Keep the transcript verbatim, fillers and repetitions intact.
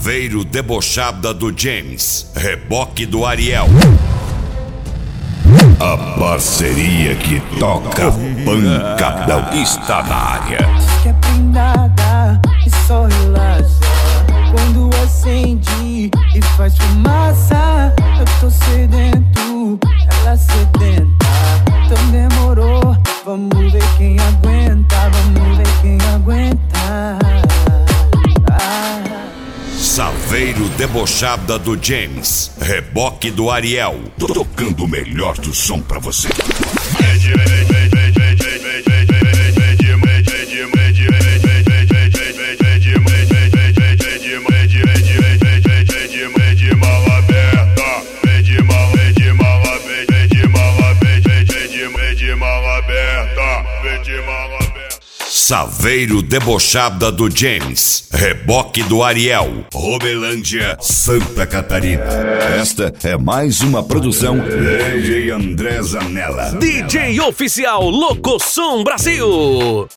Saveiro debochada do James, reboque do Ariel. A parceria que toca pancadão está na área. Que é prendada e só relaxa quando acende e faz fumaça. Eu tô sedento, ela sedenta. Então demorou, vamos ver quem aguenta, vamos ver quem aguenta. Ah. Saveiro debochada do James, reboque do Ariel. Tocando o melhor do som pra você. Saveiro debochada do James, reboque do Ariel. Robelândia, Santa Catarina. Esta é mais uma produção D J André Zanella. D J Oficial Locoção Brasil.